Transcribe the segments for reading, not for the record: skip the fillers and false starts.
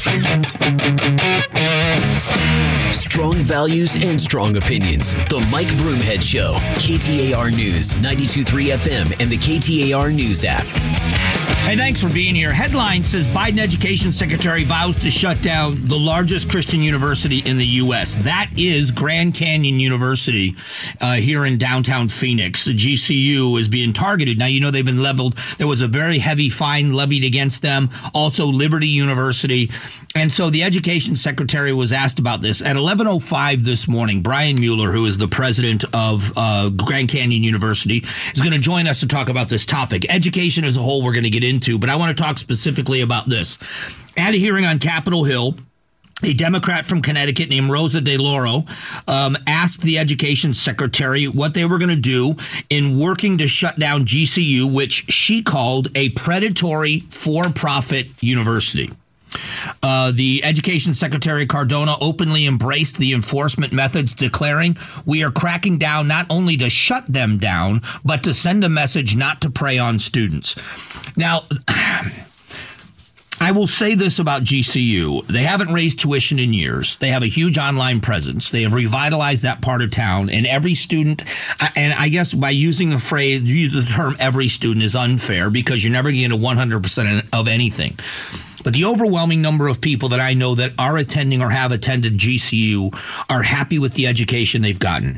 Strong values and strong opinions. The Mike Broomhead Show. KTAR News, 92.3 FM, and the KTAR News app. Hey, thanks for being here. Headline says Biden Education Secretary vows to shut down the largest Christian university in the U.S. That is Grand Canyon University here in downtown Phoenix. The GCU is being targeted. Now, you know they've been leveled. There was a very heavy fine levied against them. Also, Liberty University. And so the Education Secretary was asked about this. At 11:05 this morning, Brian Mueller, who is the president of Grand Canyon University, is going to join us to talk about this topic. Education as a whole we're going to get into, but I want to talk specifically about this. At a hearing on Capitol Hill, a Democrat from Connecticut named Rosa DeLauro asked the Education Secretary what they were going to do in working to shut down GCU, which she called a predatory for-profit university. The Education Secretary Cardona openly embraced the enforcement methods, declaring, "We are cracking down not only to shut them down, but to send a message not to prey on students." Now, I will say this about GCU. They haven't raised tuition in years. They have a huge online presence. They have revitalized that part of town. And every student, and I guess by using the term every student is unfair because you're never going to get a 100% of anything. But the overwhelming number of people that I know that are attending or have attended GCU are happy with the education they've gotten.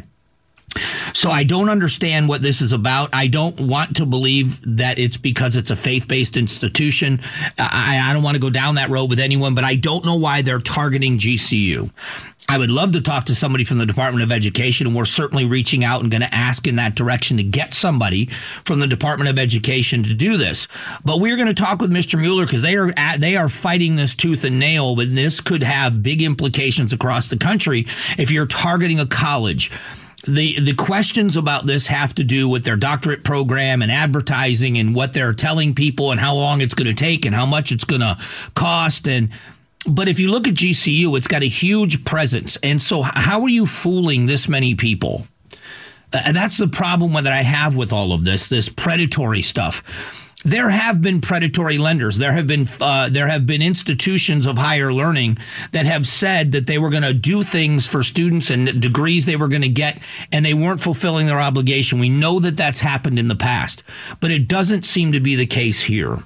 So I don't understand what this is about. I don't want to believe that it's because it's a faith-based institution. I don't want to go down that road with anyone, but I don't know why they're targeting GCU. I would love to talk to somebody from the Department of Education, and we're certainly reaching out and going to ask in that direction to get somebody from the Department of Education to do this. But we're going to talk with Mr. Mueller because they are fighting this tooth and nail, but this could have big implications across the country if you're targeting a college. The questions about this have to do with their doctorate program and advertising and what they're telling people and how long it's going to take and how much it's going to cost. But if you look at GCU, it's got a huge presence. And so how are you fooling this many people? And that's the problem that I have with all of this predatory stuff. There have been predatory lenders. There have been institutions of higher learning that have said that they were going to do things for students and degrees they were going to get, and they weren't fulfilling their obligation. We know that that's happened in the past, but it doesn't seem to be the case here.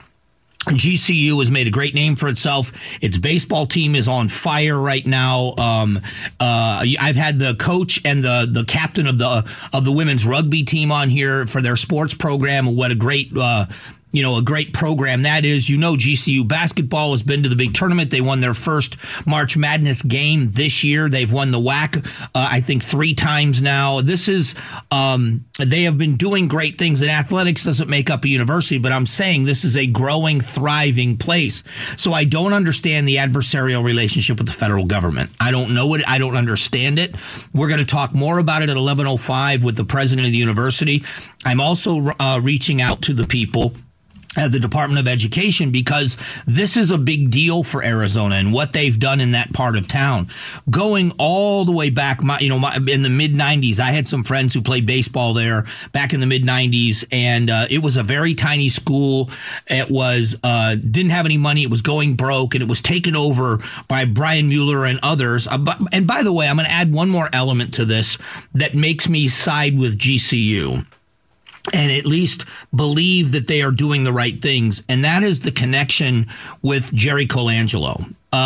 GCU has made a great name for itself. Its baseball team is on fire right now. I've had the coach and the captain of the women's rugby team on here for their sports program. What a great a great program that is. GCU basketball has been to the big tournament. They won their first March Madness game this year. They've won the WAC, I think 3 times now. This is, they have been doing great things, and athletics doesn't make up a university, but I'm saying this is a growing, thriving place. So I don't understand the adversarial relationship with the federal government. I don't know it. I don't understand it. We're going to talk more about it at 11:05 with the president of the university. I'm also reaching out to the people at the Department of Education because this is a big deal for Arizona and what they've done in that part of town. Going all the way back, in the mid-'90s, I had some friends who played baseball there back in the mid-'90s, and it was a very tiny school. It was didn't have any money. It was going broke, and it was taken over by Brian Mueller and others. And by the way, I'm going to add one more element to this that makes me side with GCU and at least believe that they are doing the right things, and that is the connection with Jerry Colangelo.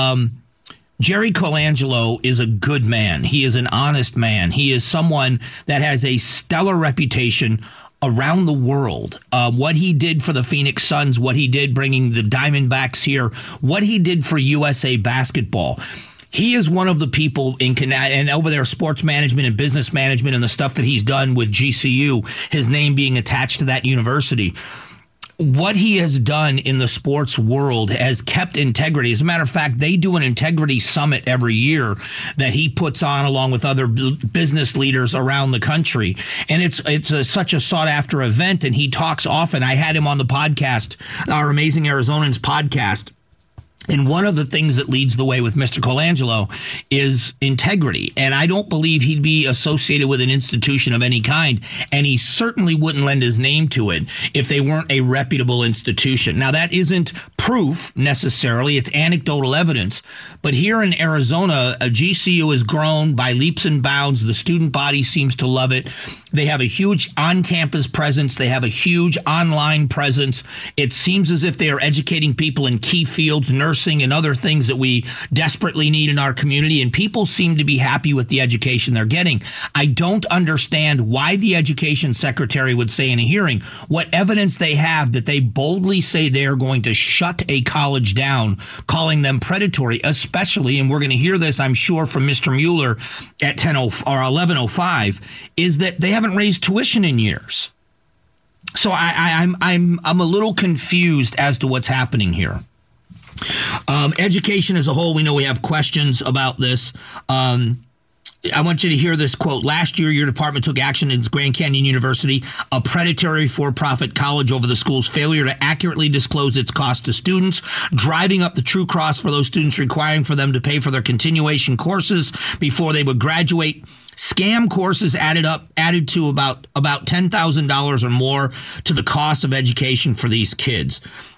Jerry Colangelo is a good man. He is an honest man. He is someone that has a stellar reputation around the world. What he did for the Phoenix Suns, what he did bringing the Diamondbacks here, what he did for USA Basketball. He is one of the people and over there, sports management and business management and the stuff that he's done with GCU, his name being attached to that university. What he has done in the sports world has kept integrity. As a matter of fact, they do an integrity summit every year that he puts on along with other business leaders around the country. And it's such a sought after event. And he talks often. I had him on the podcast, our Amazing Arizonans podcast. And one of the things that leads the way with Mr. Colangelo is integrity. And I don't believe he'd be associated with an institution of any kind. And he certainly wouldn't lend his name to it if they weren't a reputable institution. Now, that isn't proof necessarily. It's anecdotal evidence. But here in Arizona, a GCU has grown by leaps and bounds. The student body seems to love it. They have a huge on-campus presence. They have a huge online presence. It seems as if they are educating people in key fields, nursing and other things that we desperately need in our community. And people seem to be happy with the education they're getting. I don't understand why the education secretary would say in a hearing what evidence they have that they boldly say they are going to shut a college down, calling them predatory, especially, and we're going to hear this, I'm sure, from Mr. Mueller at 11:05, is that they haven't raised tuition in years. So I'm a little confused as to what's happening here. Education as a whole, we know we have questions about this. I want you to hear this quote. Last year, your department took action against Grand Canyon University, a predatory for-profit college, over the school's failure to accurately disclose its cost to students, driving up the true cost for those students, requiring for them to pay for their continuation courses before they would graduate. Scam courses added to about $10,000 or more to the cost of education for these kids.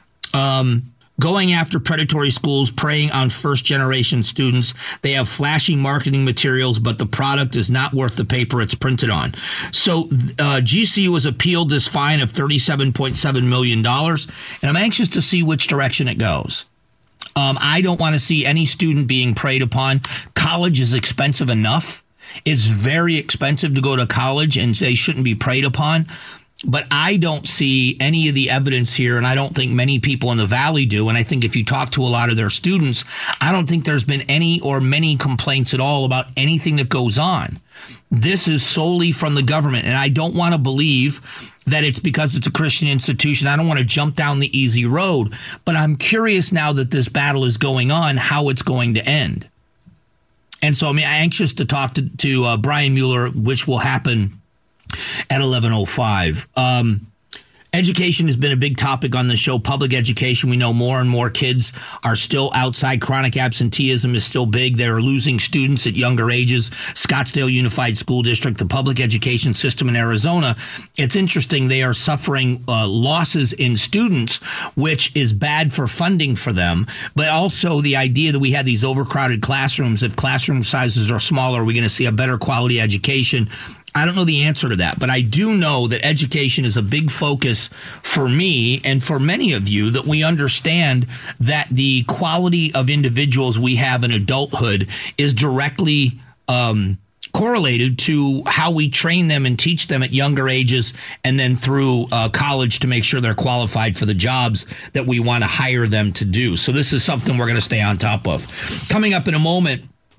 Going after predatory schools, preying on first-generation students. They have flashy marketing materials, but the product is not worth the paper it's printed on. So GCU has appealed this fine of $37.7 million, and I'm anxious to see which direction it goes. I don't want to see any student being preyed upon. College is expensive enough. It's very expensive to go to college, and they shouldn't be preyed upon. But I don't see any of the evidence here, and I don't think many people in the Valley do. And I think if you talk to a lot of their students, I don't think there's been any or many complaints at all about anything that goes on. This is solely from the government, and I don't want to believe that it's because it's a Christian institution. I don't want to jump down the easy road, but I'm curious now that this battle is going on, how it's going to end. And so I'm anxious to talk to Brian Mueller, which will happen at 11:05. Education has been a big topic on the show. Public education, we know more and more kids are still outside. Chronic absenteeism is still big. They're losing students at younger ages. Scottsdale Unified School District, the public education system in Arizona, it's interesting. They are suffering losses in students, which is bad for funding for them. But also the idea that we had these overcrowded classrooms. If classroom sizes are smaller, we're going to see a better quality education. I don't know the answer to that, but I do know that education is a big focus for me and for many of you, that we understand that the quality of individuals we have in adulthood is directly correlated to how we train them and teach them at younger ages and then through college to make sure they're qualified for the jobs that we want to hire them to do. So this is something we're going to stay on top of. Coming up in a moment,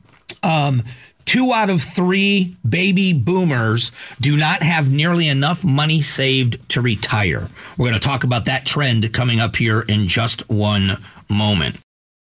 2 out of 3 baby boomers do not have nearly enough money saved to retire. We're going to talk about that trend coming up here in just one moment.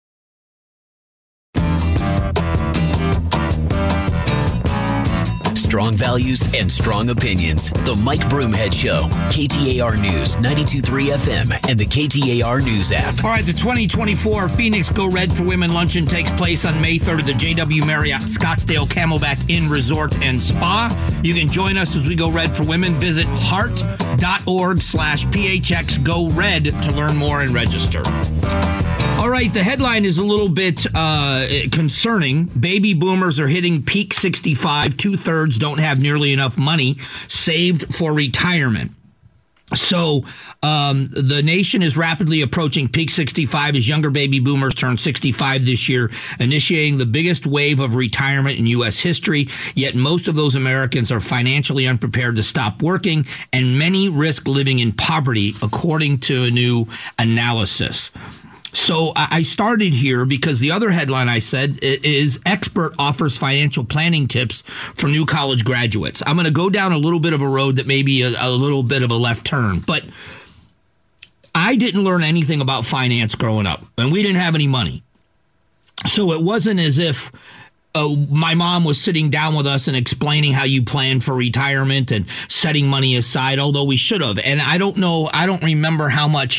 Strong values and strong opinions. The Mike Broomhead Show. KTAR News, 92.3 FM, and the KTAR News app. All right, the 2024 Phoenix Go Red for Women Luncheon takes place on May 3rd at the JW Marriott Scottsdale Camelback Inn Resort and Spa. You can join us as we go red for women. Visit heart.org/PHX Go Red to learn more and register. All right, the headline is a little bit concerning. Baby boomers are hitting peak 65. 2/3 don't have nearly enough money saved for retirement. So the nation is rapidly approaching peak 65 as younger baby boomers turn 65 this year, initiating the biggest wave of retirement in U.S. history. Yet most of those Americans are financially unprepared to stop working, and many risk living in poverty, according to a new analysis. So I started here because the other headline I said is expert offers financial planning tips for new college graduates. I'm going to go down a little bit of a road that may be a little bit of a left turn, but I didn't learn anything about finance growing up, and we didn't have any money. So it wasn't as if my mom was sitting down with us and explaining how you plan for retirement and setting money aside, although we should have. And I don't remember how much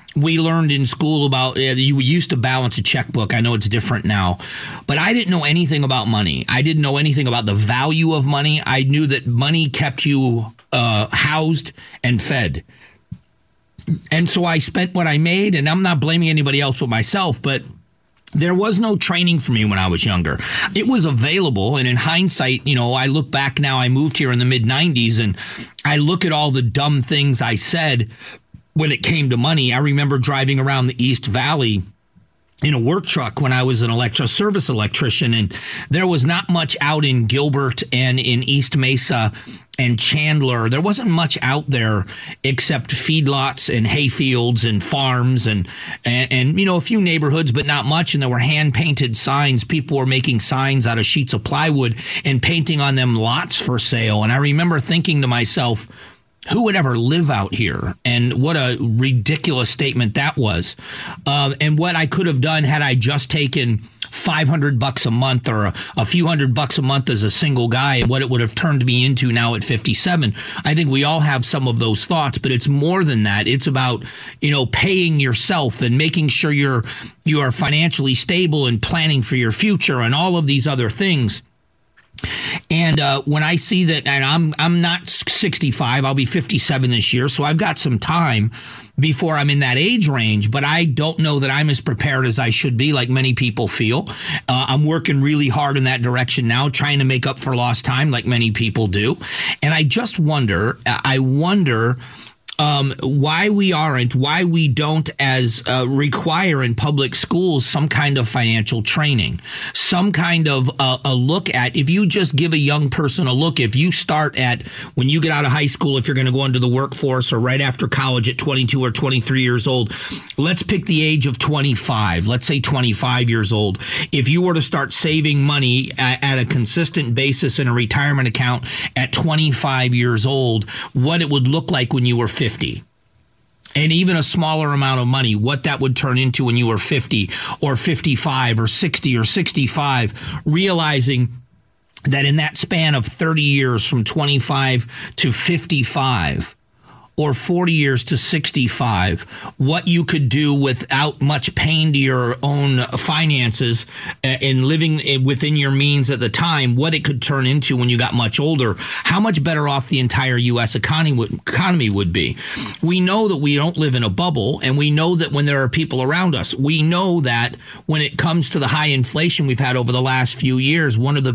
we learned in school about you used to balance a checkbook. I know it's different now, but I didn't know anything about money. I didn't know anything about the value of money. I knew that money kept you housed and fed. And so I spent what I made, and I'm not blaming anybody else but myself, but there was no training for me when I was younger. It was available, and in hindsight, I look back now, I moved here in the mid-90s, and I look at all the dumb things I said when it came to money. I remember driving around the East Valley in a work truck when I was an service electrician, and there was not much out in Gilbert and in East Mesa and Chandler. There wasn't much out there except feedlots and hay fields and farms and a few neighborhoods, but not much. And there were hand painted signs. People were making signs out of sheets of plywood and painting on them lots for sale. And I remember thinking to myself, who would ever live out here? And what a ridiculous statement that was. And what I could have done had I just taken $500 a month or a few $100 a month as a single guy, and what it would have turned me into now at 57. I think we all have some of those thoughts, but it's more than that. It's about, paying yourself and making sure you are financially stable and planning for your future and all of these other things. And when I see that, and I'm not 65, I'll be 57 this year, so I've got some time before I'm in that age range, but I don't know that I'm as prepared as I should be, like many people feel. I'm working really hard in that direction now, trying to make up for lost time like many people do. And I just wonder, why we don't as require in public schools some kind of financial training, some kind of a look at, if you just give a young person a look, if you start at when you get out of high school, if you're going to go into the workforce or right after college at 22 or 23 years old, let's pick the age of 25, let's say 25 years old. If you were to start saving money at a consistent basis in a retirement account at 25 years old, what it would look like when you were 50. And even a smaller amount of money, what that would turn into when you were 50 or 55 or 60 or 65, realizing that in that span of 30 years from 25 to 55, or 40 years to 65, what you could do without much pain to your own finances and living within your means at the time, what it could turn into when you got much older, how much better off the entire U.S. economy would be. We know that we don't live in a bubble, and we know that when there are people around us, we know that when it comes to the high inflation we've had over the last few years, one of the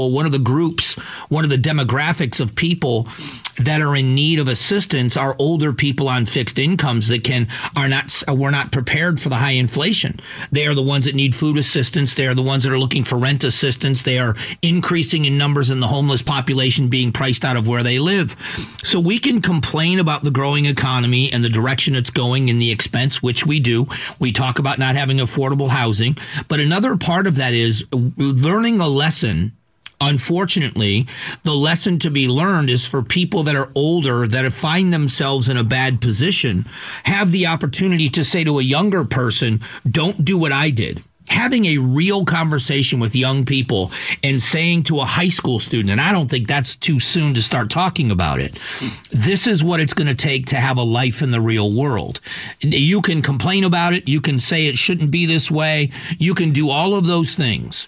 demographics of people that are in need of assistance are older people on fixed incomes that were not prepared for the high inflation. They are the ones that need food assistance. They are the ones that are looking for rent assistance. They are increasing in numbers in the homeless population being priced out of where they live. So we can complain about the growing economy and the direction it's going and the expense, which we do. We talk about not having affordable housing. But another part of that is learning a lesson. Unfortunately, the lesson to be learned is for people that are older, that find themselves in a bad position, have the opportunity to say to a younger person, don't do what I did. Having a real conversation with young people and saying to a high school student, and I don't think that's too soon to start talking about it, this is what it's going to take to have a life in the real world. You can complain about it. You can say it shouldn't be this way. You can do all of those things.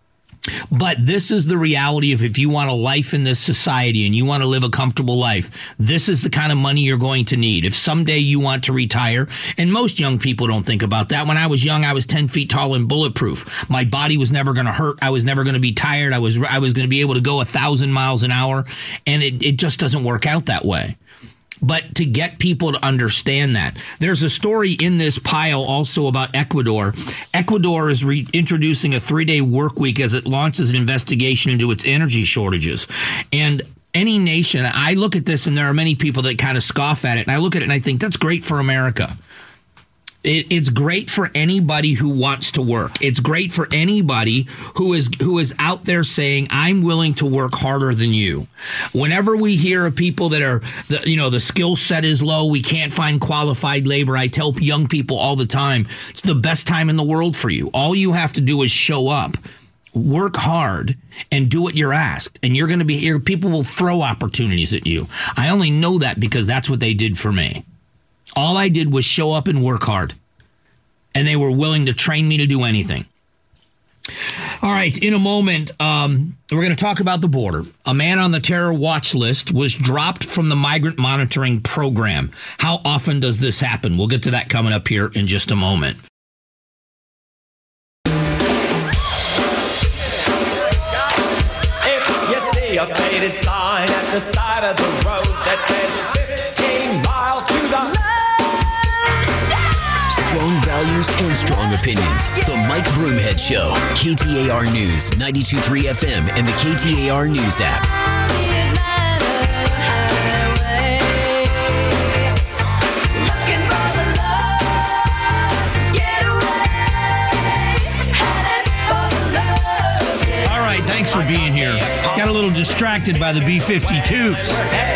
But this is the reality of if you want a life in this society and you want to live a comfortable life, this is the kind of money you're going to need. If someday you want to retire, and most young people don't think about that. When I was young, I was 10 feet tall and bulletproof. My body was never going to hurt. I was never going to be tired. I was going to be able to go 1,000 miles an hour. And it just doesn't work out that way. But to get people to understand that. There's a story in this pile also about Ecuador. Ecuador is reintroducing a 3-day work week as it launches an investigation into its energy shortages. And any nation, I look at this and there are many people that kind of scoff at it. And I look at it and I think that's great for America. It's great for anybody who wants to work. It's great for anybody who is out there saying, I'm willing to work harder than you. Whenever we hear of people that are, the skill set is low, we can't find qualified labor, I tell young people all the time, it's the best time in the world for you. All you have to do is show up, work hard, and do what you're asked. And you're going to be here. People will throw opportunities at you. I only know that because that's what they did for me. All I did was show up and work hard. And they were willing to train me to do anything. All right, in a moment, we're going to talk about the border. A man on the terror watch list was dropped from the migrant monitoring program. How often does this happen? We'll get to that coming up here in just a moment. If you see a faded sign at the side of the road that says 15 miles to the Strong values and strong opinions. The Mike Broomhead Show. KTAR News, 92.3 FM, and the KTAR News app. All right, thanks for being here. Got a little distracted by the B-52s.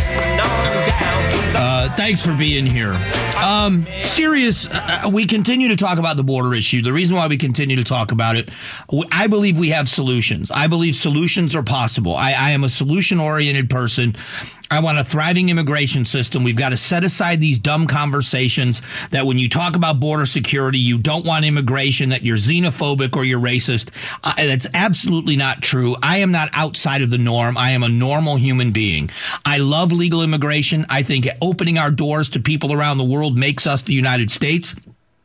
Thanks for being here. Serious, we continue to talk about the border issue. The reason why we continue to talk about it, I believe we have solutions. I believe solutions are possible. I am a solution-oriented person. I want a thriving immigration system. We've got to set aside these dumb conversations that when you talk about border security, you don't want immigration, that you're xenophobic or you're racist. That's absolutely not true. I am not outside of the norm. I am a normal human being. I love legal immigration. I think opening our doors to people around the world makes us the United States.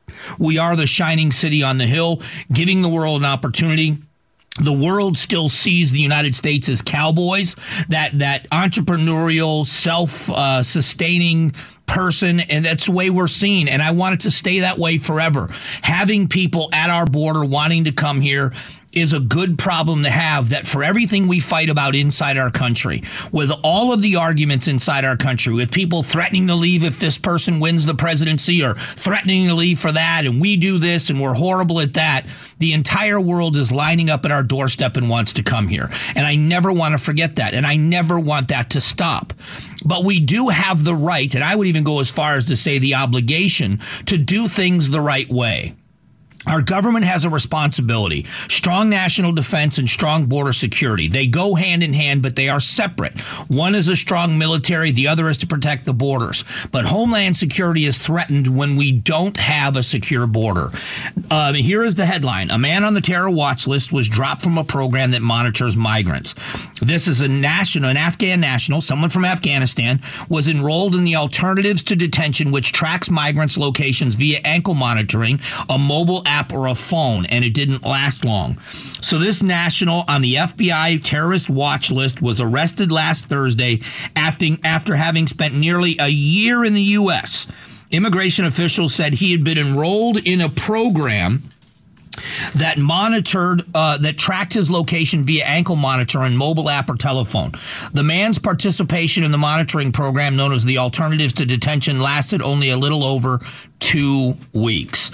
We are the shining city on the hill, giving the world an opportunity. The world still sees the United States as cowboys, that entrepreneurial, self-sustaining person, and that's the way we're seen. And I want it to stay that way forever. Having people at our border wanting to come here is a good problem to have, that for everything we fight about inside our country, with all of the arguments inside our country, with people threatening to leave if this person wins the presidency or threatening to leave for that, and we do this and we're horrible at that, the entire world is lining up at our doorstep and wants to come here. And I never want to forget that, and I never want that to stop. But we do have the right, and I would even go as far as to say the obligation, to do things the right way. Our government has a responsibility. Strong national defense and strong border security. They go hand in hand, but they are separate. One is a strong military. The other is to protect the borders. But Homeland Security is threatened when we don't have a secure border. Here is the headline. A man on the terror watch list was dropped from a program that monitors migrants. This is an Afghan national, someone from Afghanistan, was enrolled in the Alternatives to Detention, which tracks migrants' locations via ankle monitoring, a mobile app, or a phone, and it didn't last long. So this national on the FBI terrorist watch list was arrested last Thursday after having spent nearly a year in the U.S. Immigration officials said he had been enrolled in a program that monitored, that tracked his location via ankle monitor and mobile app or telephone. The man's participation in the monitoring program, known as the Alternatives to Detention, lasted only a little over 2 weeks.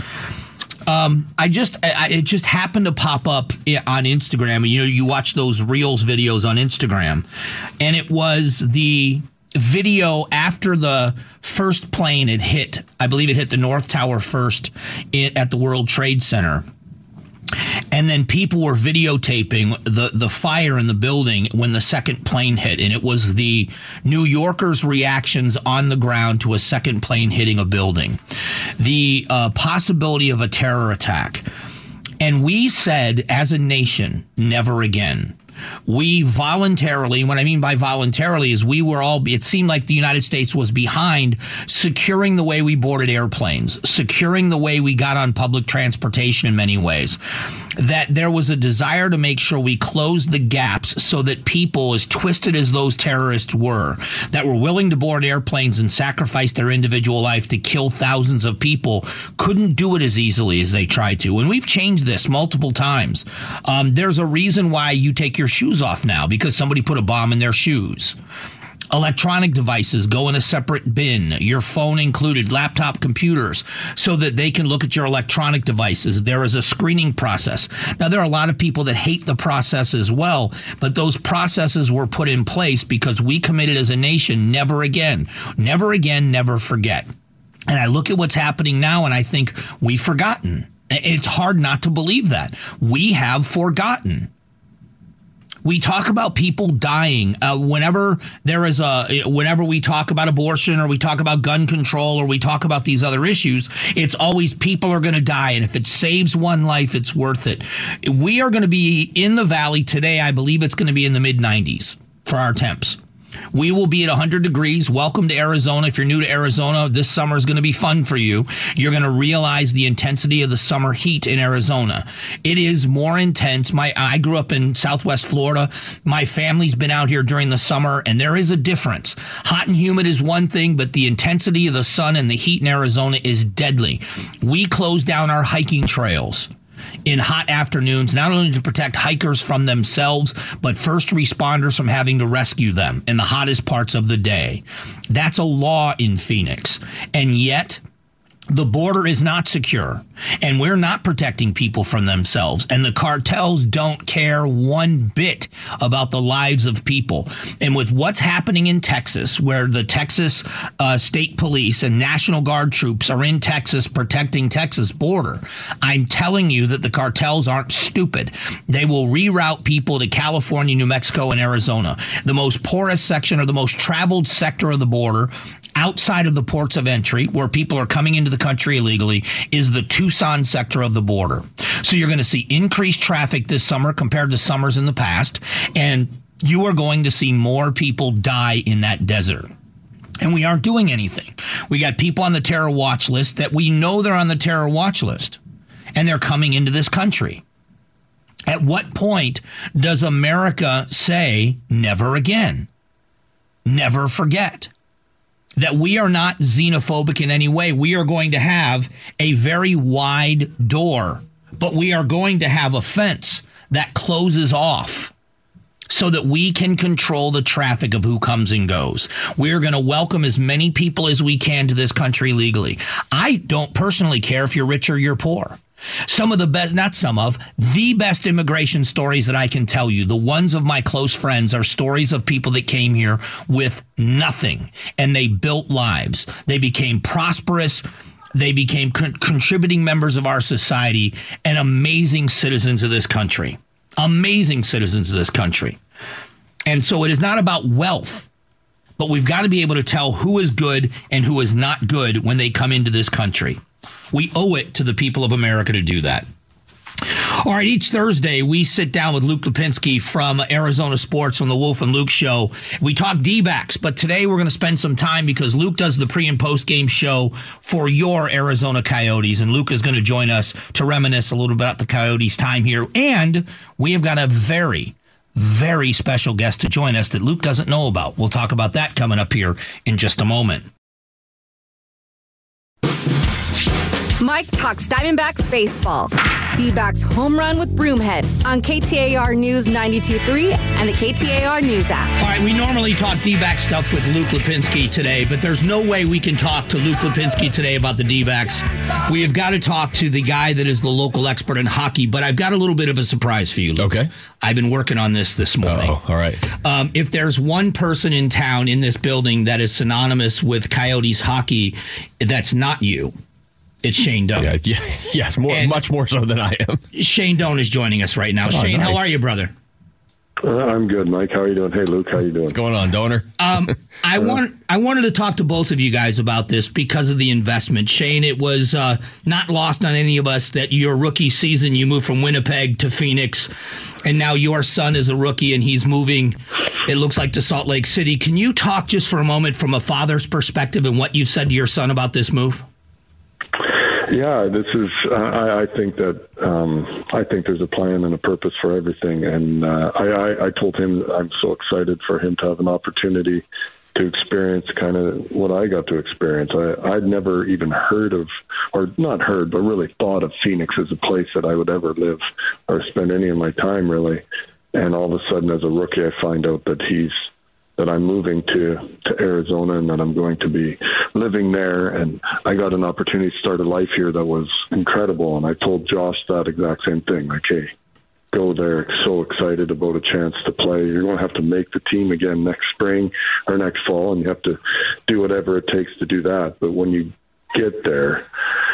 It just happened to pop up on Instagram. You know, you watch those Reels videos on Instagram, and it was the video after the first plane had hit. I believe it hit the North Tower first at the World Trade Center. And then people were videotaping the fire in the building when the second plane hit. And it was the New Yorkers' reactions on the ground to a second plane hitting a building. The possibility of a terror attack. And we said, as a nation, never again. We voluntarily, what I mean by voluntarily is it seemed like the United States was behind securing the way we boarded airplanes, securing the way we got on public transportation in many ways. That there was a desire to make sure we closed the gaps so that people, as twisted as those terrorists were, that were willing to board airplanes and sacrifice their individual life to kill thousands of people, couldn't do it as easily as they tried to. And we've changed this multiple times. There's a reason why you take your shoes off now, because somebody put a bomb in their shoes. Electronic devices go in a separate bin, your phone included, laptop computers, so that they can look at your electronic devices. There is a screening process. Now, there are a lot of people that hate the process as well, but those processes were put in place because we committed as a nation, never again, never forget. And I look at what's happening now, and I think we've forgotten. It's hard not to believe that. We have forgotten. We talk about people dying. Whenever we talk about abortion or we talk about gun control or we talk about these other issues, it's always people are going to die. And if it saves one life, it's worth it. We are going to be in the valley today. I believe it's going to be in the mid-90s for our temps. We will be at 100 degrees. Welcome to Arizona. If you're new to Arizona, this summer is going to be fun for you. You're going to realize the intensity of the summer heat in Arizona. It is more intense. I grew up in Southwest Florida. My family's been out here during the summer, and there is a difference. Hot and humid is one thing, but the intensity of the sun and the heat in Arizona is deadly. We close down our hiking trails in hot afternoons, not only to protect hikers from themselves, but first responders from having to rescue them in the hottest parts of the day. That's a law in Phoenix. And yet, the border is not secure, and we're not protecting people from themselves. And the cartels don't care one bit about the lives of people. And with what's happening in Texas, where the Texas State Police and National Guard troops are in Texas protecting Texas border, I'm telling you that the cartels aren't stupid. They will reroute people to California, New Mexico, and Arizona. The most porous section or the most traveled sector of the border, outside of the ports of entry, where people are coming into the country illegally, is the Tucson sector of the border. So you're going to see increased traffic this summer compared to summers in the past, and you are going to see more people die in that desert. And we aren't doing anything. We got people on the terror watch list that we know they're on the terror watch list, and they're coming into this country. At what point does America say, never again? Never forget that we are not xenophobic in any way. We are going to have a very wide door, but we are going to have a fence that closes off so that we can control the traffic of who comes and goes. We're going to welcome as many people as we can to this country legally. I don't personally care if you're rich or you're poor. Some of the best, not some of, the best immigration stories that I can tell you, the ones of my close friends, are stories of people that came here with nothing and they built lives. They became prosperous. They became contributing members of our society and amazing citizens of this country. Amazing citizens of this country. And so it is not about wealth, but we've got to be able to tell who is good and who is not good when they come into this country. We owe it to the people of America to do that. All right, each Thursday, we sit down with Luke Lipinski from Arizona Sports on the Wolf and Luke Show. We talk D-backs, but today we're going to spend some time because Luke does the pre- and post-game show for your Arizona Coyotes, and Luke is going to join us to reminisce a little bit about the Coyotes' time here. And we have got a very, very special guest to join us that Luke doesn't know about. We'll talk about that coming up here in just a moment. Mike talks Diamondbacks baseball. D-backs home run with Broomhead on KTAR News 92.3 and the KTAR News app. All right, we normally talk D-back stuff with Luke Lipinski today, but there's no way we can talk to Luke Lipinski today about the D-backs. We have got to talk to the guy that is the local expert in hockey, but I've got a little bit of a surprise for you, Luke. Okay. I've been working on this morning. Oh, all right. If there's one person in town in this building that is synonymous with Coyotes hockey, that's not you. It's Shane Doan. Yes, much more so than I am. Shane Doan is joining us right now. Shane, nice. How are you, brother? I'm good, Mike. How are you doing? Hey, Luke, how are you doing? What's going on, Donor? I wanted to talk to both of you guys about this because of the investment. Shane, it was not lost on any of us that your rookie season, you moved from Winnipeg to Phoenix, and now your son is a rookie and he's moving, it looks like, to Salt Lake City. Can you talk just for a moment from a father's perspective and what you've said to your son about this move? Yeah, this is. I think there's a plan and a purpose for everything, and I told him I'm so excited for him to have an opportunity to experience kind of what I got to experience. I'd never even heard of, or not heard, but really thought of Phoenix as a place that I would ever live or spend any of my time, really. And all of a sudden, as a rookie, I find out that I'm moving to Arizona and that I'm going to be living there. And I got an opportunity to start a life here that was incredible. And I told Josh that exact same thing. Like, hey, go there. So excited about a chance to play. You're going to have to make the team again next spring or next fall, and you have to do whatever it takes to do that. But when you get there,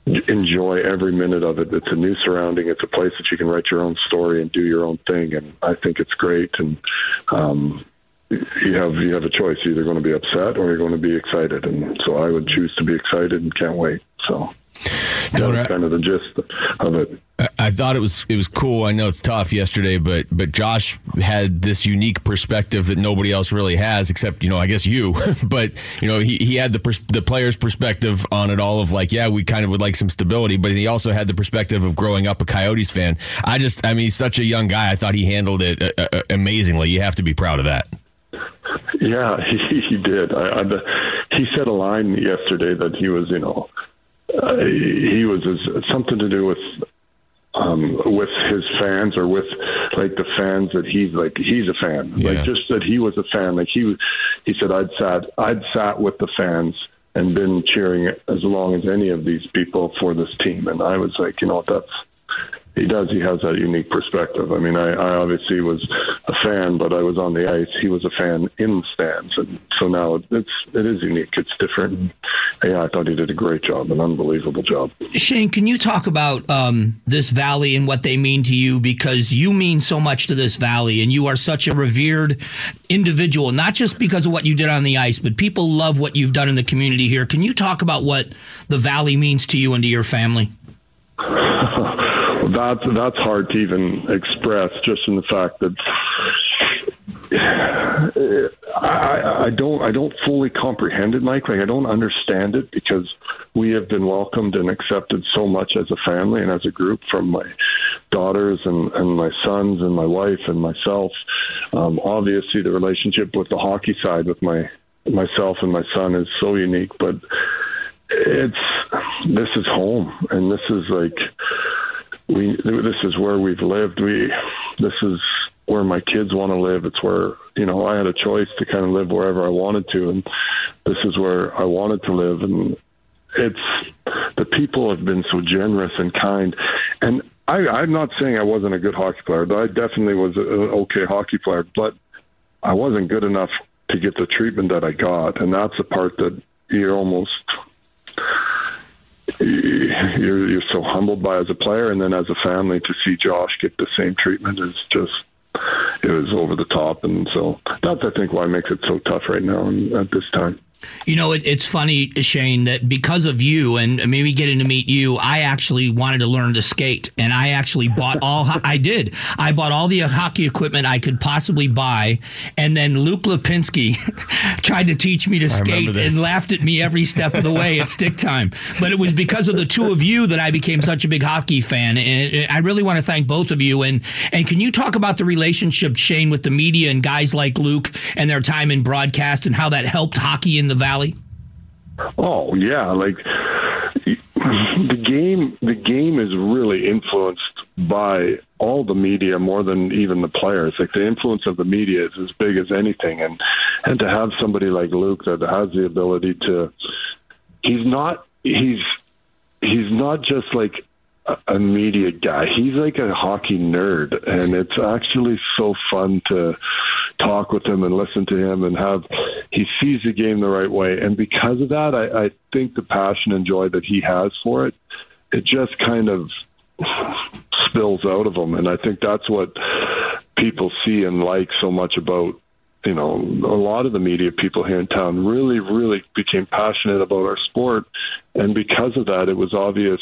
enjoy every minute of it. It's a new surrounding. It's a place that you can write your own story and do your own thing. And I think it's great. And you have a choice. You're either going to be upset or you're going to be excited. And so I would choose to be excited and can't wait. So that's kind of the gist of it. I thought it was cool. I know it's tough yesterday, but Josh had this unique perspective that nobody else really has, except, I guess you. But, he had the player's perspective on it all of like, yeah, we kind of would like some stability, but he also had the perspective of growing up a Coyotes fan. He's such a young guy. I thought he handled it amazingly. You have to be proud of that. Yeah, he did. He said a line yesterday that he was, he was something to do with his fans, or with like the fans that he's a fan, like just that he was a fan. Like he said, I'd sat with the fans and been cheering as long as any of these people for this team. And I was like, he has that unique perspective. I mean, I obviously was a fan, but I was on the ice. He was a fan in the stands. And so now it is unique. It's different. Yeah, I thought he did a great job, an unbelievable job. Shane, can you talk about this valley and what they mean to you? Because you mean so much to this valley, and you are such a revered individual, not just because of what you did on the ice, but people love what you've done in the community here. Can you talk about what the valley means to you and to your family? That's hard to even express, just in the fact that I don't fully comprehend it, Mike. Like, I don't understand it, because we have been welcomed and accepted so much as a family and as a group, from my daughters and my sons and my wife and myself. Obviously, the relationship with the hockey side with myself and my son is so unique, but this is home, and this is like. This is where we've lived. This is where my kids want to live. It's where, I had a choice to kind of live wherever I wanted to, and this is where I wanted to live. And the people have been so generous and kind. And I'm not saying I wasn't a good hockey player. I definitely was an okay hockey player, but I wasn't good enough to get the treatment that I got. And that's the part that you're so humbled by as a player, and then as a family to see Josh get the same treatment is it was over the top. And so that's, I think, why it makes it so tough right now and at this time. It's funny, Shane, that because of you and maybe getting to meet you, I actually wanted to learn to skate, and I actually bought I bought all the hockey equipment I could possibly buy, and then Luke Lipinski tried to teach me to skate and laughed at me every step of the way at stick time. But it was because of the two of you that I became such a big hockey fan, and I really want to thank both of you. And can you talk about the relationship, Shane, with the media and guys like Luke and their time in broadcast, and how that helped hockey in the Valley? Oh yeah, like the game is really influenced by all the media more than even the players. Like, the influence of the media is as big as anything, and to have somebody like Luke that has the ability to, he's not just like a media guy. He's like a hockey nerd, and it's actually so fun to talk with him and listen to him, and he sees the game the right way. And because of that, I think the passion and joy that he has for it, it just kind of spills out of him. And I think that's what people see and like so much about, a lot of the media people here in town really, really became passionate about our sport. And because of that, it was obvious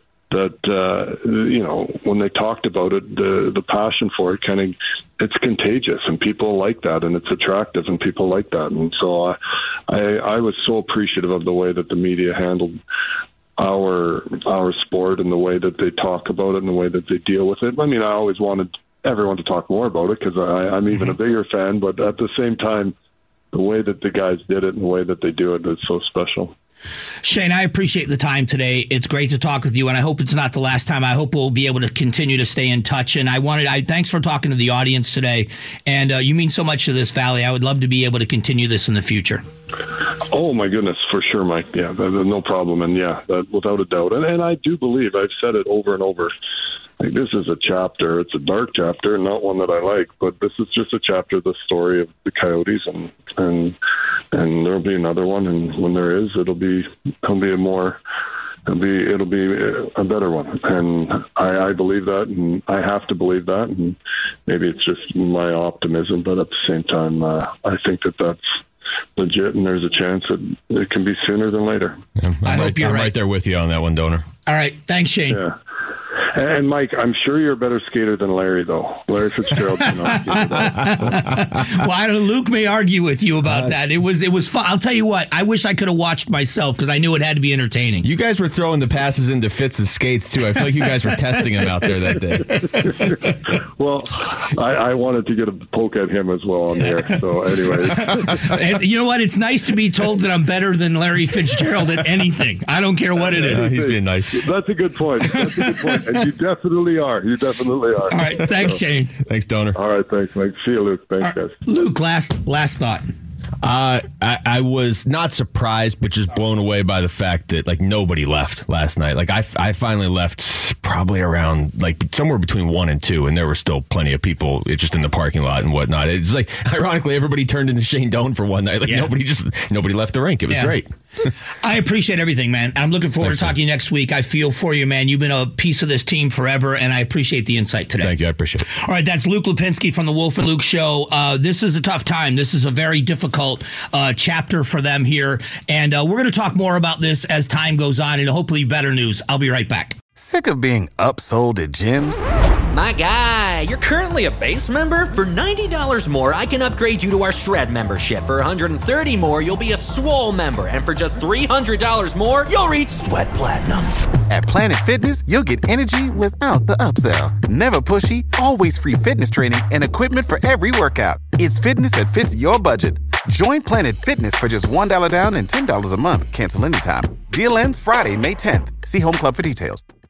that, when they talked about it, the passion for it it's contagious, and people like that, and it's attractive, and people like that. And so I was so appreciative of the way that the media handled our sport, and the way that they talk about it, and the way that they deal with it. I mean, I always wanted everyone to talk more about it, because I'm even a bigger fan, but at the same time, the way that the guys did it and the way that they do it is so special. Shane, I appreciate the time today. It's great to talk with you, and I hope it's not the last time. I hope we'll be able to continue to stay in touch. And thanks for talking to the audience today. And you mean so much to this valley. I would love to be able to continue this in the future. Oh my goodness, for sure, Mike. Yeah, no problem. And without a doubt. And I do believe, I've said it over and over, like, this is a chapter. It's a dark chapter, not one that I like, but this is just a chapter of the story of the Coyotes, and there'll be another one. And when there is, it'll be a more it'll be a better one. And I believe that, and I have to believe that. And maybe it's just my optimism, but at the same time, I think that's legit, and there's a chance that it can be sooner than later. Yeah, I'm right there with you on that one, Donor. All right. Thanks, Shane. Yeah. And Mike, I'm sure you're a better skater than Larry, though. Larry Fitzgerald. Well, Luke may argue with you about that. It was fun. I'll tell you what. I wish I could have watched myself because I knew it had to be entertaining. You guys were throwing the passes into Fitz's skates too. I feel like you guys were testing him out there that day. Well, I wanted to get a poke at him as well on the air. So, anyways, you know what? It's nice to be told that I'm better than Larry Fitzgerald at anything. I don't care what it is. He's being nice. That's a good point. And you definitely are. All right. Thanks, Shane. Thanks, Donor. All right. Thanks, Mike. See you, Luke. Thanks, guys. Luke, last thought. I was not surprised, but just blown away by the fact that nobody left last night. I finally left probably around somewhere between 1 and 2, and there were still plenty of people just in the parking lot and whatnot. It's ironically everybody turned into Shane Doan for one night. Nobody left the rink. It was great. I appreciate everything, man. I'm looking forward to talking to you next week. I feel for you, man. You've been a piece of this team forever, and I appreciate the insight today. Thank you. I appreciate it. All right, that's Luke Lipinski from the Wolf and Luke Show. This is a tough time. This is a very difficult chapter for them here, and we're going to talk more about this as time goes on, and hopefully better news. I'll be right back. Sick of being upsold at gyms? My guy, you're currently a base member? For $90 more, I can upgrade you to our Shred membership. For $130 more, you'll be a Swole member. And for just $300 more, you'll reach Sweat Platinum. At Planet Fitness, you'll get energy without the upsell. Never pushy, always free fitness training and equipment for every workout. It's fitness that fits your budget. Join Planet Fitness for just $1 down and $10 a month. Cancel anytime. Deal ends Friday, May 10th. See Home Club for details.